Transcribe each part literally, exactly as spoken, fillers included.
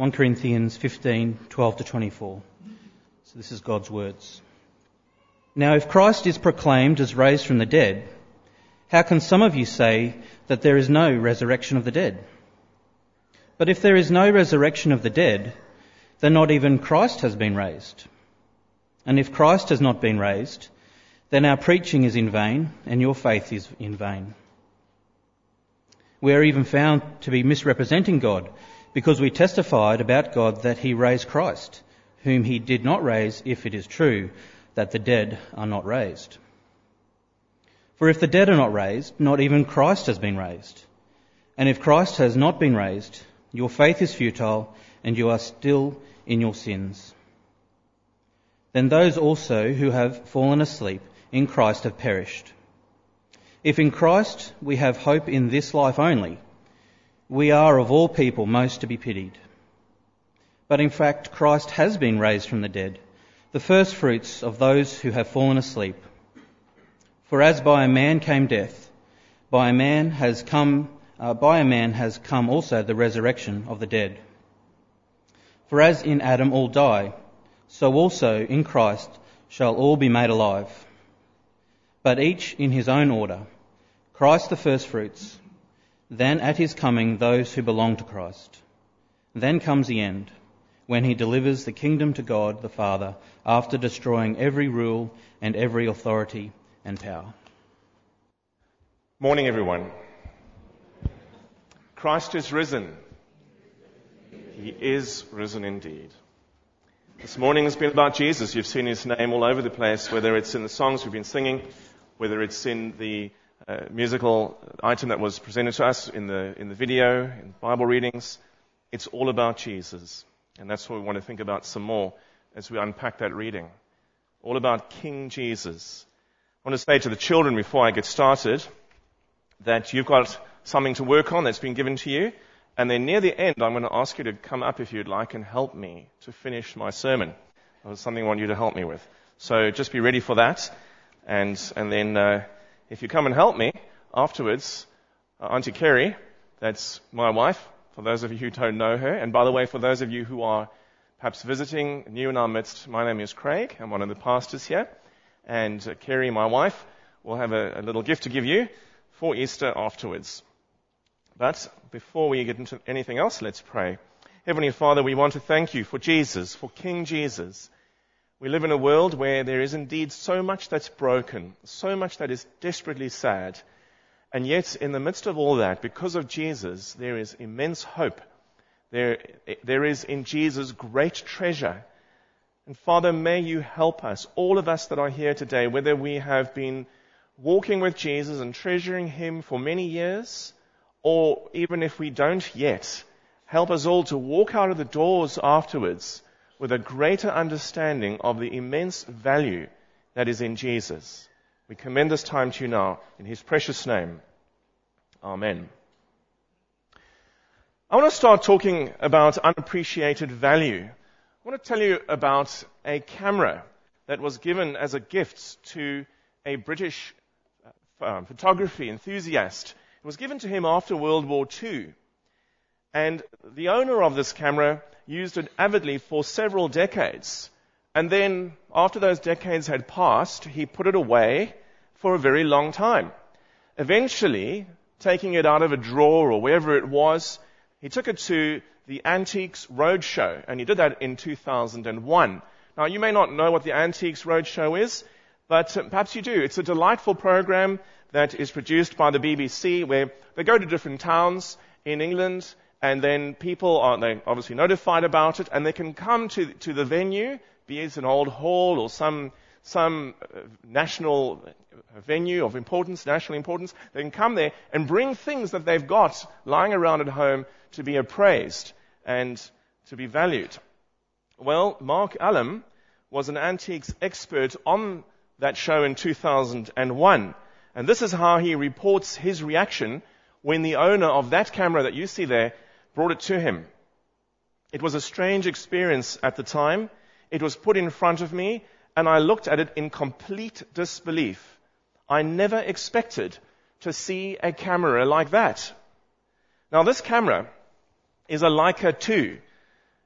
First Corinthians fifteen, twelve to twenty-four. So this is God's words. Now if Christ is proclaimed as raised from the dead, how can some of you say that there is no resurrection of the dead? But if there is no resurrection of the dead, then not even Christ has been raised. And if Christ has not been raised, then our preaching is in vain and your faith is in vain. We are even found to be misrepresenting God, because we testified about God that he raised Christ, whom he did not raise, if it is true that the dead are not raised. For if the dead are not raised, not even Christ has been raised. And if Christ has not been raised, your faith is futile and you are still in your sins. Then those also who have fallen asleep in Christ have perished. If in Christ we have hope in this life only, we are of all people most to be pitied. But in fact, Christ has been raised from the dead, the first fruits of those who have fallen asleep. For as by a man came death, by a man has come, uh, by a man has come also the resurrection of the dead. For as in Adam all die, so also in Christ shall all be made alive. But each in his own order. Christ the firstfruits, then at his coming those who belong to Christ. Then comes the end, when he delivers the kingdom to God the Father, after destroying every rule and every authority and power. Morning, everyone. Christ is risen. He is risen indeed. This morning has been about Jesus. You've seen his name all over the place, whether it's in the songs we've been singing, whether it's in the uh, musical item that was presented to us in the in the video, in Bible readings. It's all about Jesus. And that's what we want to think about some more as we unpack that reading. All about King Jesus. I want to say to the children before I get started that you've got something to work on that's been given to you. And then near the end, I'm going to ask you to come up if you'd like and help me to finish my sermon. There's something I want you to help me with. So just be ready for that. And and then uh, if you come and help me afterwards, uh, Auntie Kerry, that's my wife, for those of you who don't know her. And by the way, for those of you who are perhaps visiting, new in our midst, my name is Craig. I'm one of the pastors here. And uh, Kerry, my wife, will have a, a little gift to give you for Easter afterwards. But before we get into anything else, let's pray. Heavenly Father, we want to thank you for Jesus, for King Jesus. We live in a world where there is indeed so much that's broken, so much that is desperately sad. And yet, in the midst of all that, because of Jesus, there is immense hope. There, there is in Jesus great treasure. And Father, may you help us, all of us that are here today, whether we have been walking with Jesus and treasuring him for many years, or even if we don't yet, help us all to walk out of the doors afterwards with a greater understanding of the immense value that is in Jesus. We commend this time to you now, in his precious name. Amen. I want to start talking about unappreciated value. I want to tell you about a camera that was given as a gift to a British uh, photography enthusiast. It was given to him after World War Two. And the owner of this camera used it avidly for several decades. And then, after those decades had passed, he put it away for a very long time. Eventually, taking it out of a drawer or wherever it was, he took it to the Antiques Roadshow, and he did that in two thousand one. Now, you may not know what the Antiques Roadshow is, but uh, perhaps you do. It's a delightful program that is produced by the B B C, where they go to different towns in England, and then people are they obviously notified about it, and they can come to to the venue, be it an old hall or some some uh, national venue of importance, national importance. They can come there and bring things that they've got lying around at home to be appraised and to be valued. Well, Mark Allam was an antiques expert on that show in two thousand one. And this is how he reports his reaction when the owner of that camera that you see there brought it to him. It was a strange experience at the time. It was put in front of me, and I looked at it in complete disbelief. I never expected to see a camera like that. Now, this camera is a Leica two.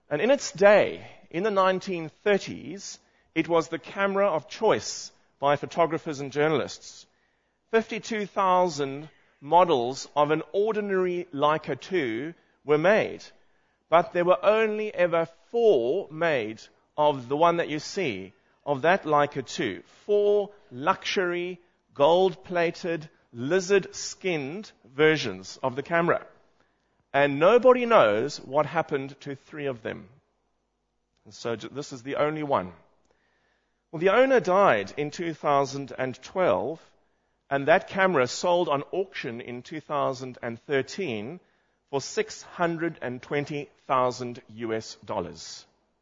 And in its day, in the nineteen thirties, it was the camera of choice by photographers and journalists. fifty-two thousand models of an ordinary Leica two were made, but there were only ever four made of the one that you see, of that Leica two. Four luxury, gold-plated, lizard-skinned versions of the camera. And nobody knows what happened to three of them. And so this is the only one. Well, the owner died in two thousand twelve, and that camera sold on auction in two thousand thirteen for six hundred twenty thousand U S dollars.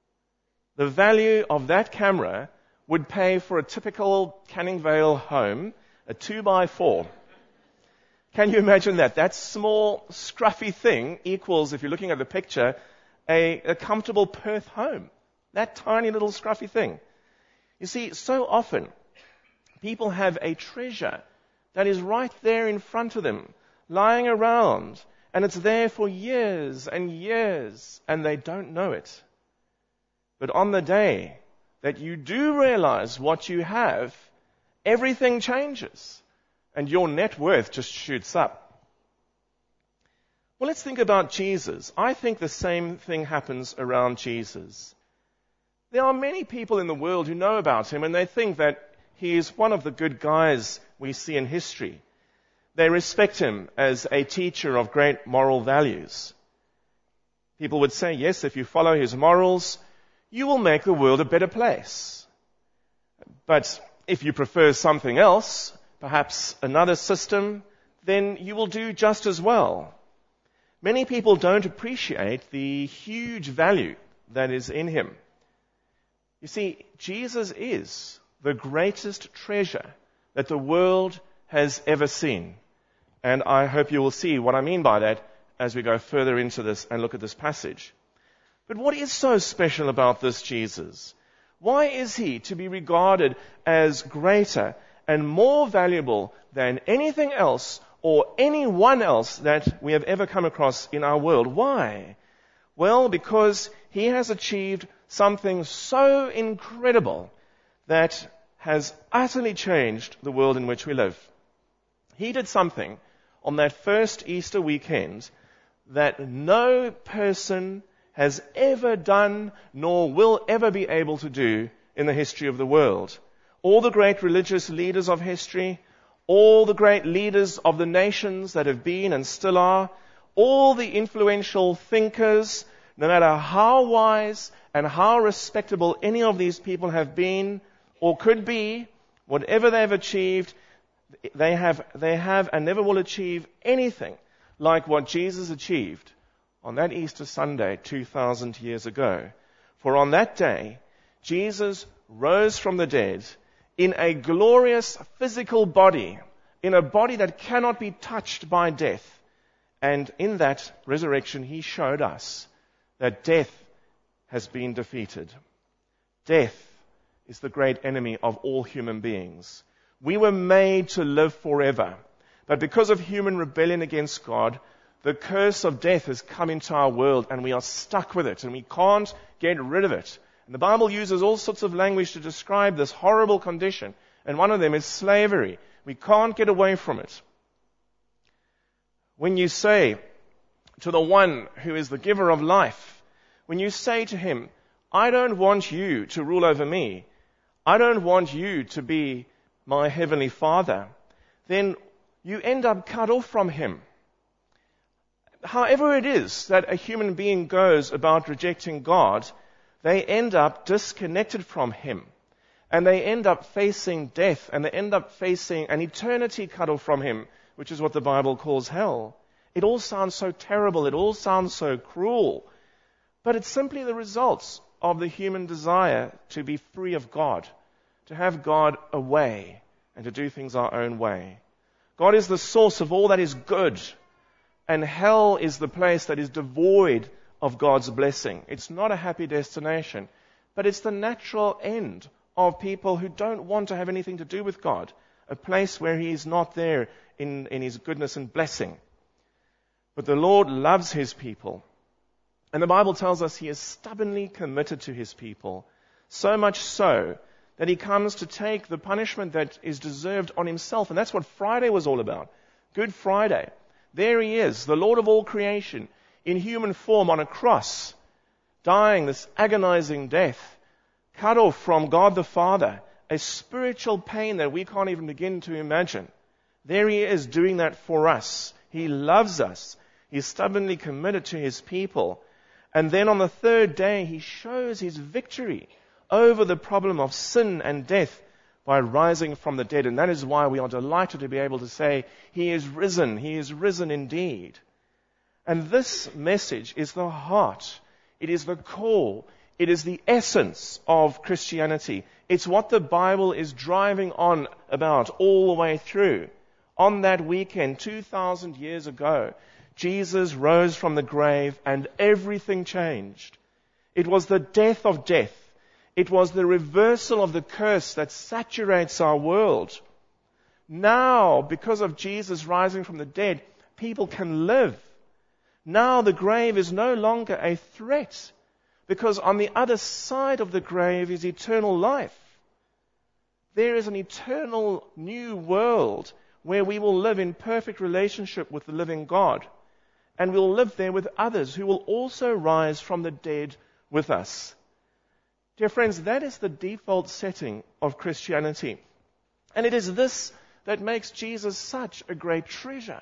The value of that camera would pay for a typical Canning Vale home, a two by four. Can you imagine that? That small, scruffy thing equals, if you're looking at the picture, a, a comfortable Perth home. That tiny little scruffy thing. You see, so often, people have a treasure that is right there in front of them, lying around, and it's there for years and years, and they don't know it. But on the day that you do realize what you have, everything changes, and your net worth just shoots up. Well, let's think about Jesus. I think the same thing happens around Jesus. There are many people in the world who know about him, and they think that he is one of the good guys we see in history. They respect him as a teacher of great moral values. People would say, yes, if you follow his morals, you will make the world a better place. But if you prefer something else, perhaps another system, then you will do just as well. Many people don't appreciate the huge value that is in him. You see, Jesus is the greatest treasure that the world has ever seen. And I hope you will see what I mean by that as we go further into this and look at this passage. But what is so special about this Jesus? Why is he to be regarded as greater and more valuable than anything else or anyone else that we have ever come across in our world? Why? Well, because he has achieved something so incredible that has utterly changed the world in which we live. He did something on that first Easter weekend that no person has ever done nor will ever be able to do in the history of the world. All the great religious leaders of history, all the great leaders of the nations that have been and still are, all the influential thinkers, no matter how wise and how respectable any of these people have been or could be, whatever they've achieved, they have, they have and never will achieve anything like what Jesus achieved on that Easter Sunday two thousand years ago. For on that day, Jesus rose from the dead in a glorious physical body, in a body that cannot be touched by death. And in that resurrection, he showed us that death has been defeated. Death is the great enemy of all human beings. We were made to live forever. But because of human rebellion against God, the curse of death has come into our world and we are stuck with it and we can't get rid of it. And the Bible uses all sorts of language to describe this horrible condition. And one of them is slavery. We can't get away from it. When you say to the one who is the giver of life, when you say to him, I don't want you to rule over me, I don't want you to be my heavenly Father, then you end up cut off from him. However it is that a human being goes about rejecting God, they end up disconnected from him. And they end up facing death, and they end up facing an eternity cut off from him, which is what the Bible calls hell. It all sounds so terrible, it all sounds so cruel. But it's simply the results of the human desire to be free of God, to have God away, and to do things our own way. God is the source of all that is good, and hell is the place that is devoid of God's blessing. It's not a happy destination, but it's the natural end of people who don't want to have anything to do with God, a place where he is not there in, in his goodness and blessing. But the Lord loves his people, And the Bible tells us he is stubbornly committed to his people, so much so that he comes to take the punishment that is deserved on himself. And that's what Friday was all about. Good Friday. There he is, the Lord of all creation, in human form on a cross, dying this agonizing death, cut off from God the Father, a spiritual pain that we can't even begin to imagine. There he is doing that for us. He loves us. He's stubbornly committed to his people. And then on the third day, he shows his victory over the problem of sin and death by rising from the dead. And that is why we are delighted to be able to say, he is risen. He is risen indeed. And this message is the heart. It is the core. It is the essence of Christianity. It's what the Bible is driving on about all the way through. On that weekend, two thousand years ago, Jesus rose from the grave and everything changed. It was the death of death. It was the reversal of the curse that saturates our world. Now, because of Jesus rising from the dead, people can live. Now the grave is no longer a threat, because on the other side of the grave is eternal life. There is an eternal new world where we will live in perfect relationship with the living God. And we'll live there with others who will also rise from the dead with us. Dear friends, that is the default setting of Christianity. And it is this that makes Jesus such a great treasure.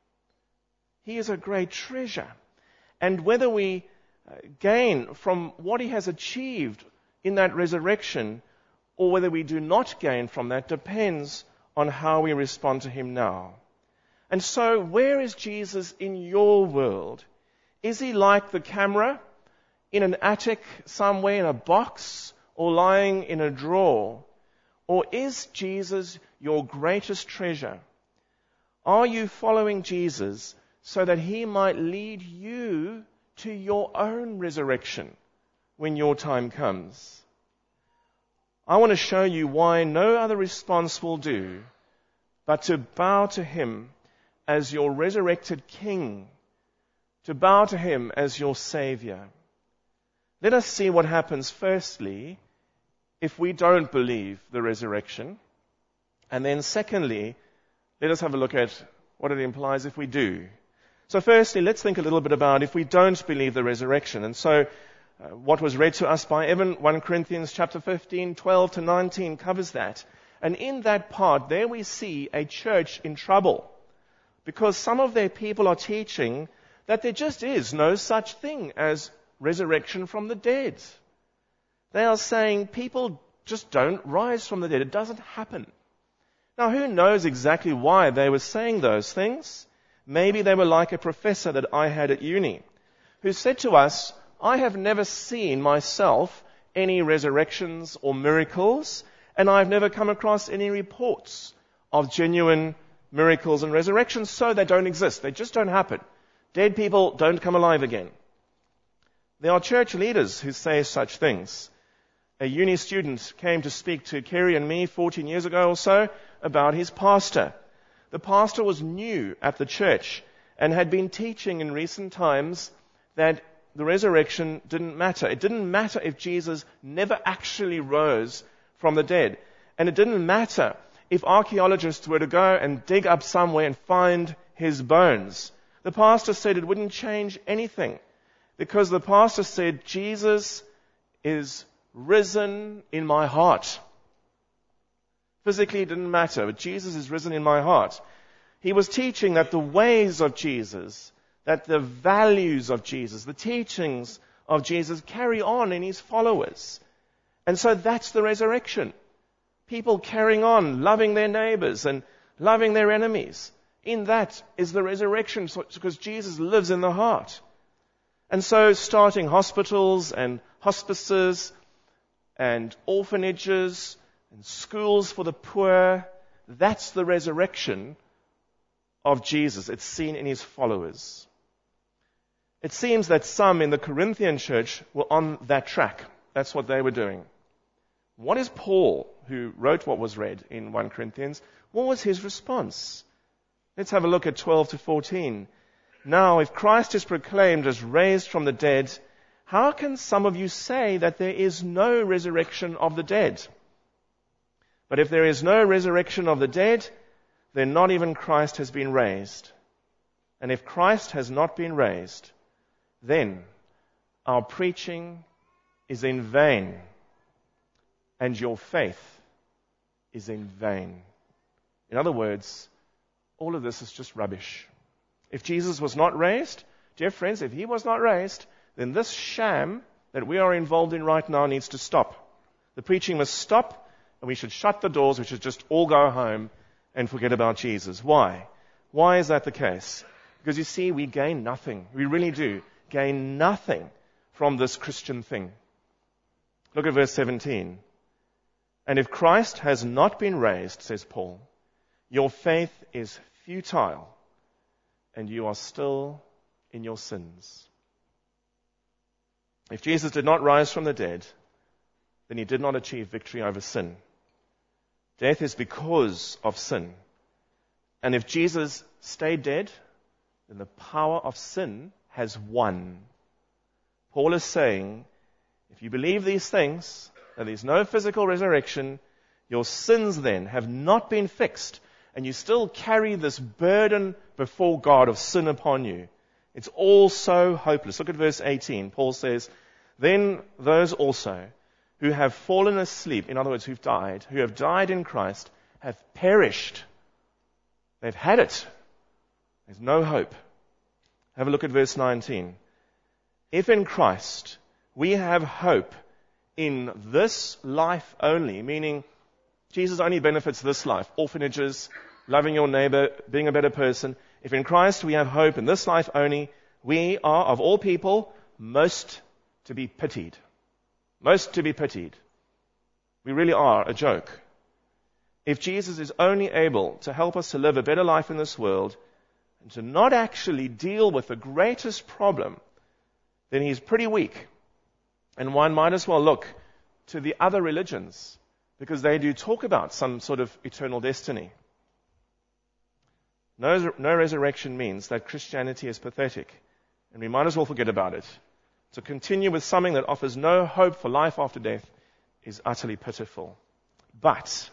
He is a great treasure. And whether we gain from what he has achieved in that resurrection, or whether we do not gain from that, depends on how we respond to him now. And so, where is Jesus in your world? Is he like the camera in an attic somewhere in a box or lying in a drawer? Or is Jesus your greatest treasure? Are you following Jesus so that he might lead you to your own resurrection when your time comes? I want to show you why no other response will do but to bow to him as your resurrected King, to bow to him as your Savior. Let us see what happens firstly if we don't believe the resurrection. And then secondly, let us have a look at what it implies if we do. So firstly, let's think a little bit about if we don't believe the resurrection. And so uh, what was read to us by Evan, First Corinthians chapter fifteen, twelve to nineteen covers that. And in that part, there we see a church in trouble, because some of their people are teaching that there just is no such thing as resurrection from the dead. They are saying people just don't rise from the dead. It doesn't happen. Now, who knows exactly why they were saying those things? Maybe they were like a professor that I had at uni, who said to us, I have never seen myself any resurrections or miracles, and I've never come across any reports of genuine miracles and resurrections, so they don't exist. They just don't happen. Dead people don't come alive again. There are church leaders who say such things. A uni student came to speak to Kerry and me fourteen years ago or so about his pastor. The pastor was new at the church and had been teaching in recent times that the resurrection didn't matter. It didn't matter if Jesus never actually rose from the dead. And it didn't matter if archaeologists were to go and dig up somewhere and find his bones. The pastor said it wouldn't change anything, because the pastor said, Jesus is risen in my heart. Physically, it didn't matter, but Jesus is risen in my heart. He was teaching that the ways of Jesus, that the values of Jesus, the teachings of Jesus carry on in his followers. And so that's the resurrection. People carrying on, loving their neighbors and loving their enemies. In that is the resurrection, because Jesus lives in the heart. And so starting hospitals and hospices and orphanages and schools for the poor, that's the resurrection of Jesus. It's seen in his followers. It seems that some in the Corinthian church were on that track. That's what they were doing. What is Paul, who wrote what was read in First Corinthians, what was his response? Let's have a look at twelve to fourteen. Now, if Christ is proclaimed as raised from the dead, how can some of you say that there is no resurrection of the dead? But if there is no resurrection of the dead, then not even Christ has been raised. And if Christ has not been raised, then our preaching is in vain, and your faith is in vain. In other words, all of this is just rubbish. If Jesus was not raised, dear friends, if he was not raised, then this sham that we are involved in right now needs to stop. The preaching must stop, and we should shut the doors. We should just all go home and forget about Jesus. Why? Why is that the case? Because you see, we gain nothing. We really do gain nothing from this Christian thing. Look at verse seventeen. And if Christ has not been raised, says Paul, your faith is futile, and you are still in your sins. If Jesus did not rise from the dead, then he did not achieve victory over sin. Death is because of sin. And if Jesus stayed dead, then the power of sin has won. Paul is saying, if you believe these things, that there's no physical resurrection, your sins then have not been fixed, and you still carry this burden before God of sin upon you. It's all so hopeless. Look at verse eighteen. Paul says, then those also who have fallen asleep, in other words, who've died, who have died in Christ, have perished. They've had it. There's no hope. Have a look at verse nineteen. If in Christ we have hope in this life only, meaning Jesus only benefits this life, orphanages, loving your neighbor, being a better person. If in Christ we have hope in this life only, we are, of all people, most to be pitied. Most to be pitied. We really are a joke. If Jesus is only able to help us to live a better life in this world and to not actually deal with the greatest problem, then he's pretty weak. And one might as well look to the other religions, because they do talk about some sort of eternal destiny. No, no resurrection means that Christianity is pathetic, and we might as well forget about it. To continue with something that offers no hope for life after death is utterly pitiful. But,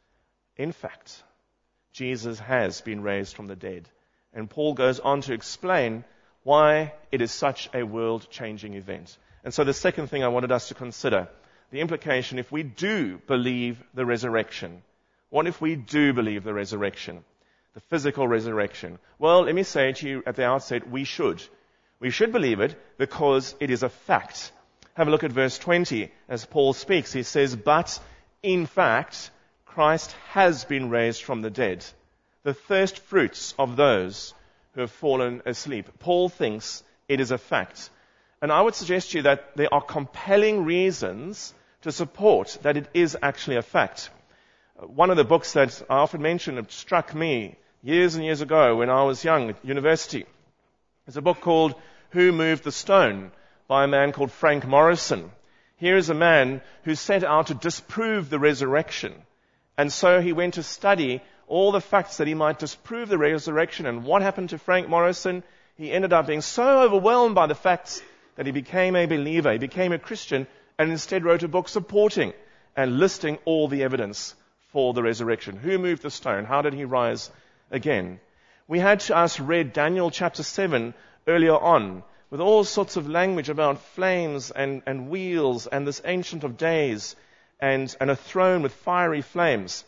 in fact, Jesus has been raised from the dead. And Paul goes on to explain why it is such a world-changing event. And so the second thing I wanted us to consider, the implication if we do believe the resurrection. What if we do believe the resurrection? The physical resurrection. Well, let me say to you at the outset, we should. We should believe it because it is a fact. Have a look at verse twenty as Paul speaks. He says, but in fact, Christ has been raised from the dead, the first fruits of those who have fallen asleep. Paul thinks it is a fact. And I would suggest to you that there are compelling reasons to support that it is actually a fact. One of the books that I often mention that struck me years and years ago when I was young at university is a book called Who Moved the Stone by a man called Frank Morrison. Here is a man who set out to disprove the resurrection. And so he went to study all the facts that he might disprove the resurrection. And what happened to Frank Morrison? He ended up being so overwhelmed by the facts that he became a believer. He became a Christian and instead wrote a book supporting and listing all the evidence for the resurrection. Who moved the stone? How did he rise again? We had to us read Daniel chapter seven earlier on with all sorts of language about flames and, and wheels and this Ancient of Days and, and a throne with fiery flames.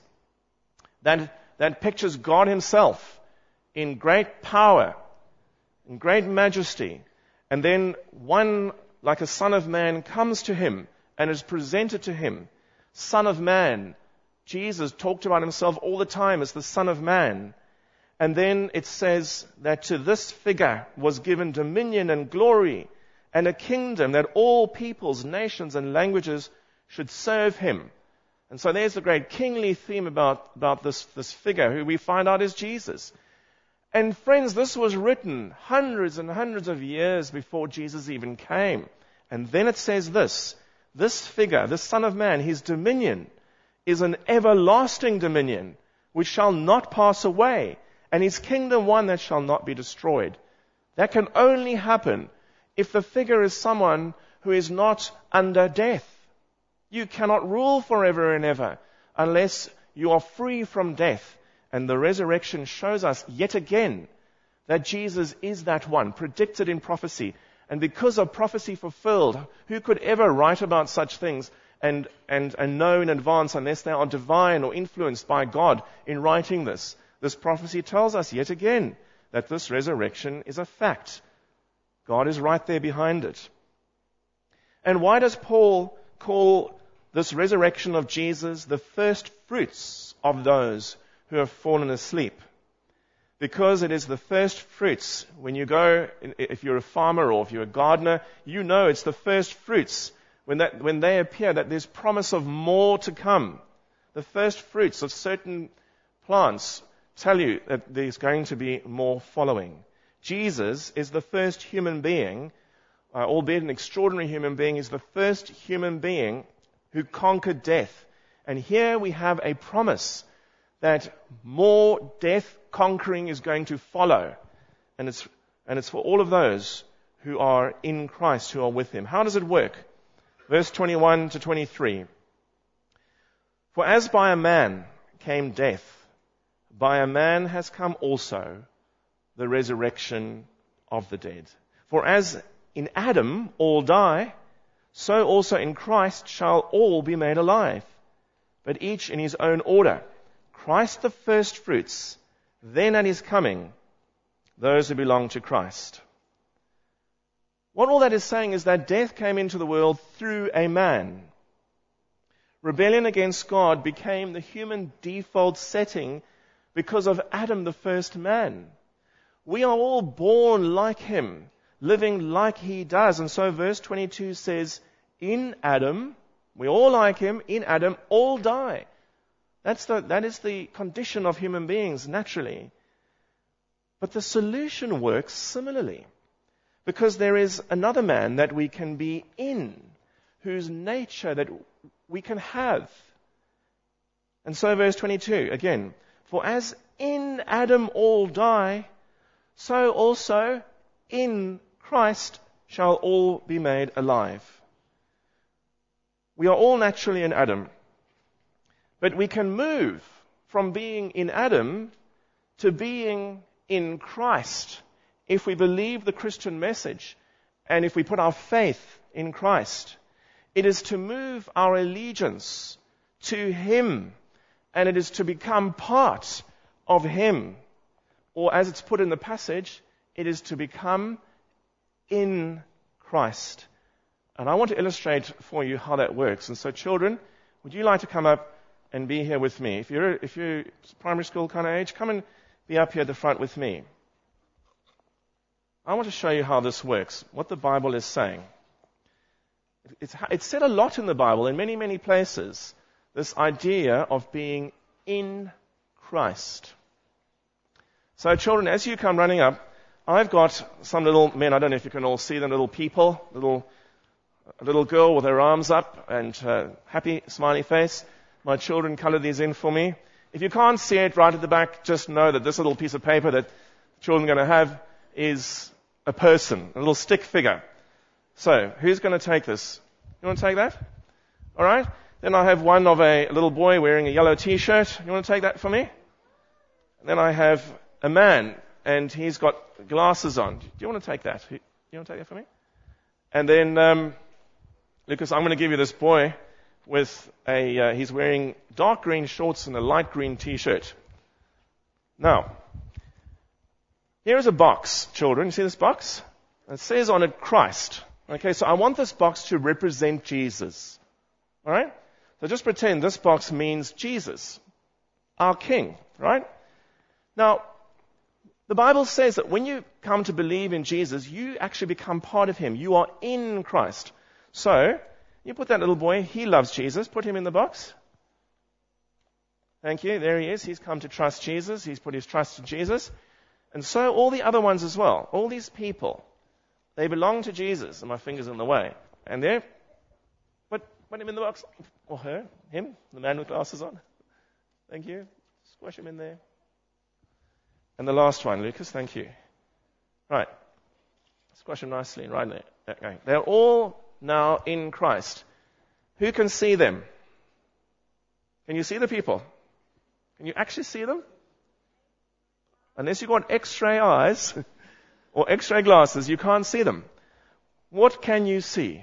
That, that pictures God himself in great power, in great majesty. And then one, like a son of man, comes to him and is presented to him. Son of man. Jesus talked about himself all the time as the Son of Man. And then it says that to this figure was given dominion and glory and a kingdom that all peoples, nations, and languages should serve him. And so there's the great kingly theme about, about this, this figure who we find out is Jesus. And friends, this was written hundreds and hundreds of years before Jesus even came. And then it says this, this figure, this Son of Man, his dominion is an everlasting dominion which shall not pass away, and his kingdom one that shall not be destroyed. That can only happen if the figure is someone who is not under death. You cannot rule forever and ever unless you are free from death. And the resurrection shows us yet again that Jesus is that one, predicted in prophecy. And because of prophecy fulfilled, who could ever write about such things and, and, and know in advance unless they are divine or influenced by God in writing this? This prophecy tells us yet again that this resurrection is a fact. God is right there behind it. And why does Paul call this resurrection of Jesus the first fruits of those who have fallen asleep? Because it is the first fruits. When you go, if you're a farmer or if you're a gardener, you know it's the first fruits. When that, when they appear, that there's promise of more to come. The first fruits of certain plants tell you that there's going to be more following. Jesus is the first human being, uh, albeit an extraordinary human being, is the first human being who conquered death. And here we have a promise that more death conquering is going to follow. And it's, and it's for all of those who are in Christ, who are with Him. How does it work? Verse twenty-one to twenty-three. For as by a man came death, by a man has come also the resurrection of the dead. For as in Adam all die, so also in Christ shall all be made alive, but each in his own order. Christ the first fruits, then at His coming, those who belong to Christ. What all that is saying is that death came into the world through a man. Rebellion against God became the human default setting because of Adam, the first man. We are all born like him, living like he does. And so verse twenty-two says, in Adam, we all like him, in Adam, all die. That's the, that is the condition of human beings, naturally. But the solution works similarly. Because there is another man that we can be in, whose nature that we can have. And so verse twenty-two, again, for as in Adam all die, so also in Christ shall all be made alive. We are all naturally in Adam. But we can move from being in Adam to being in Christ if we believe the Christian message and if we put our faith in Christ. It is to move our allegiance to Him, and it is to become part of Him. Or as it's put in the passage, it is to become in Christ. And I want to illustrate for you how that works. And so children, would you like to come up and be here with me? If you're, if you're primary school kind of age, come and be up here at the front with me. I want to show you how this works, what the Bible is saying. It's, it's said a lot in the Bible, in many, many places, this idea of being in Christ. So children, as you come running up, I've got some little men, I don't know if you can all see them, little people, little, a little girl with her arms up and uh, happy, smiley face. My children colored these in for me. If you can't see it right at the back, just know that this little piece of paper that children are going to have is a person, a little stick figure. So, who's going to take this? You want to take that? All right. Then I have one of a little boy wearing a yellow T-shirt. You want to take that for me? And then I have a man, and he's got glasses on. Do you want to take that? You want to take that for me? And then, um, Lucas, I'm going to give you this boy with a, uh, he's wearing dark green shorts and a light green T-shirt. Now, here is a box, children. You see this box? It says on it, Christ. Okay, so I want this box to represent Jesus. All right? So just pretend this box means Jesus, our King, right? Now, the Bible says that when you come to believe in Jesus, you actually become part of Him. You are in Christ. So, you put that little boy, he loves Jesus. Put him in the box. Thank you. There he is. He's come to trust Jesus. He's put his trust in Jesus. And so all the other ones as well. All these people, they belong to Jesus. And my finger's in the way. And there, put, put him in the box. Or her, him, the man with glasses on. Thank you. Squash him in there. And the last one, Lucas, thank you. Right. Squash them nicely right there. Okay. They're all now in Christ. Who can see them? Can you see the people? Can you actually see them? Unless you've got X-ray eyes or X-ray glasses, you can't see them. What can you see?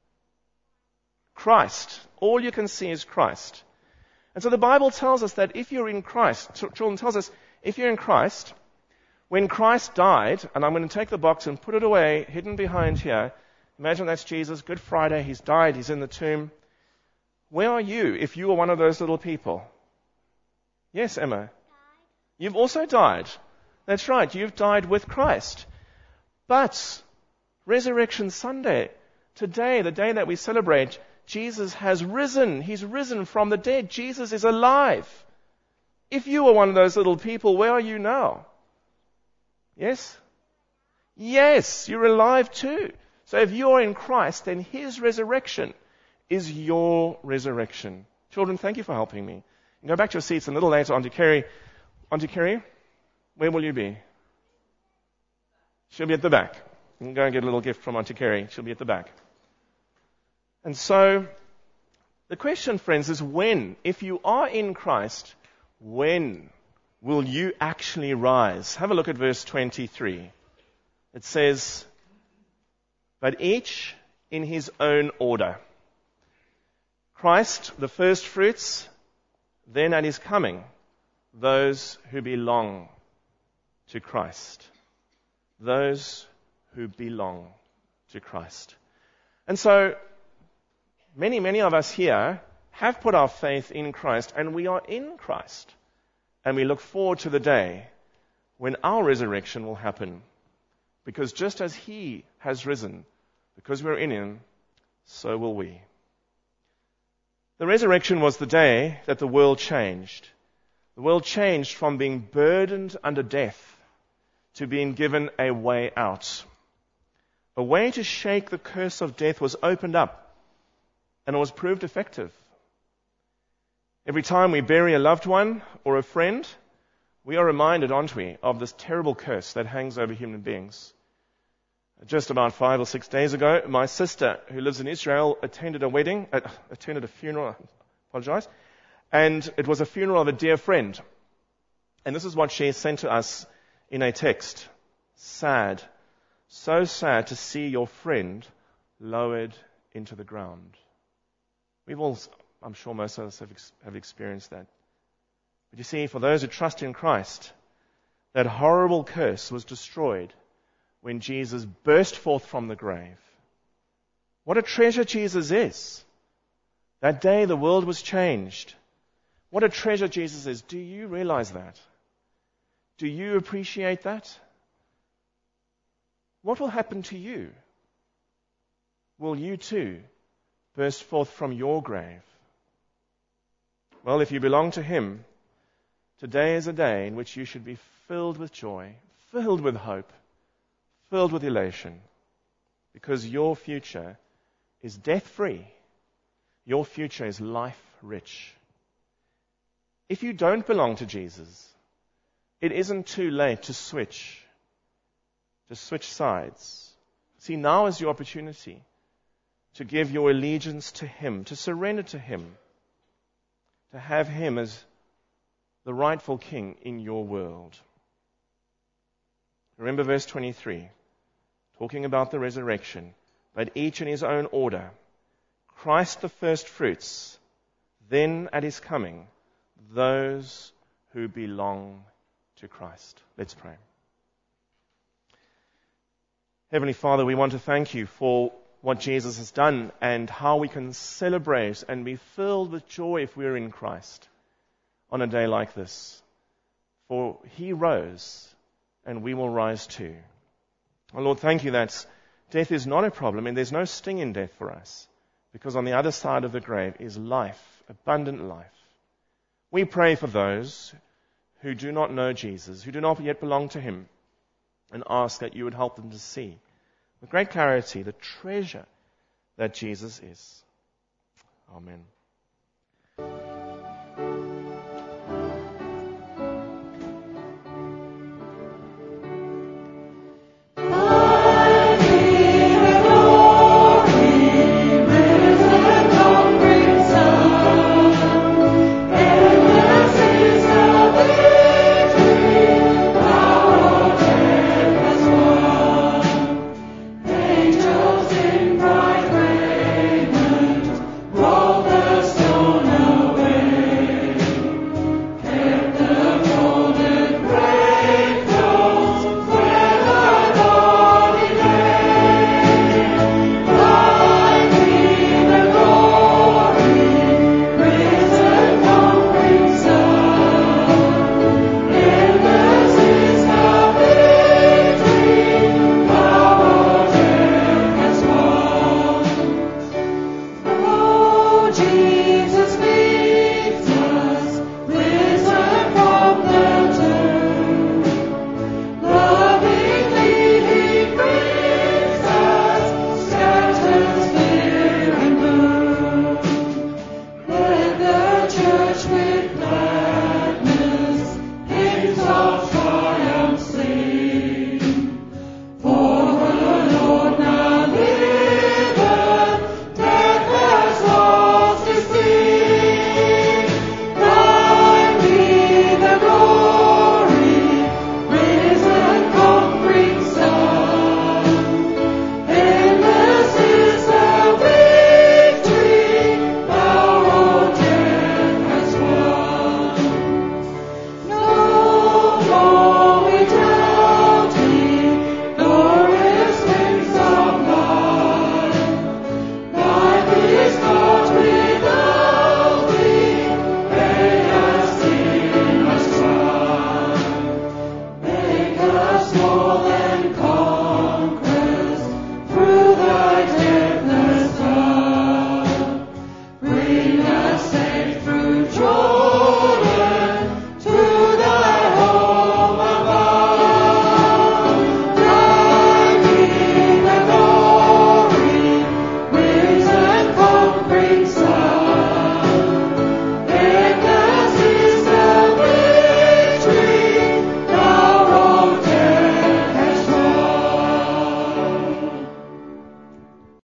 Christ. All you can see is Christ. And so the Bible tells us that if you're in Christ, children tells us, if you're in Christ, when Christ died, and I'm going to take the box and put it away, hidden behind here. Imagine that's Jesus, Good Friday, he's died, he's in the tomb. Where are you if you were one of those little people? Yes, Emma? Died. You've also died. That's right, you've died with Christ. But Resurrection Sunday, today, the day that we celebrate, Jesus has risen. He's risen from the dead. Jesus is alive. If you were one of those little people, where are you now? Yes? Yes, you're alive too. So if you're in Christ, then His resurrection is your resurrection. Children, thank you for helping me. You can go back to your seats a little later. Auntie Kerry, Auntie Kerry, where will you be? She'll be at the back. You can go and get a little gift from Auntie Kerry. She'll be at the back. And so, the question, friends, is when, if you are in Christ, when will you actually rise? Have a look at verse twenty-three. It says, but each in his own order. Christ, the first fruits, then at His coming, those who belong to Christ. Those who belong to Christ. And so, Many, many of us here have put our faith in Christ, and we are in Christ. And we look forward to the day when our resurrection will happen. Because just as He has risen, because we're in Him, so will we. The resurrection was the day that the world changed. The world changed from being burdened under death to being given a way out. A way to shake the curse of death was opened up. And it was proved effective. Every time we bury a loved one or a friend, we are reminded, aren't we, of this terrible curse that hangs over human beings. Just about five or six days ago, my sister, who lives in Israel, attended a wedding, uh, attended a funeral, I apologize, and it was a funeral of a dear friend. And this is what she sent to us in a text. Sad, so sad to see your friend lowered into the ground. We've all, I'm sure most of us have, have experienced that. But you see, for those who trust in Christ, that horrible curse was destroyed when Jesus burst forth from the grave. What a treasure Jesus is. That day the world was changed. What a treasure Jesus is. Do you realize that? Do you appreciate that? What will happen to you? Will you too burst forth from your grave? Well, if you belong to Him, today is a day in which you should be filled with joy, filled with hope, filled with elation, because your future is death-free. Your future is life-rich. If you don't belong to Jesus, it isn't too late to switch, to switch sides. See, now is your opportunity to give your allegiance to Him, to surrender to Him, to have Him as the rightful King in your world. Remember verse twenty-three, talking about the resurrection, but each in his own order. Christ the first fruits, then at His coming, those who belong to Christ. Let's pray. Heavenly Father, we want to thank You for what Jesus has done and how we can celebrate and be filled with joy if we're in Christ on a day like this. For He rose and we will rise too. Oh Lord, thank You that death is not a problem and there's no sting in death for us, because on the other side of the grave is life, abundant life. We pray for those who do not know Jesus, who do not yet belong to Him, and ask that You would help them to see with great clarity the treasure that Jesus is. Amen.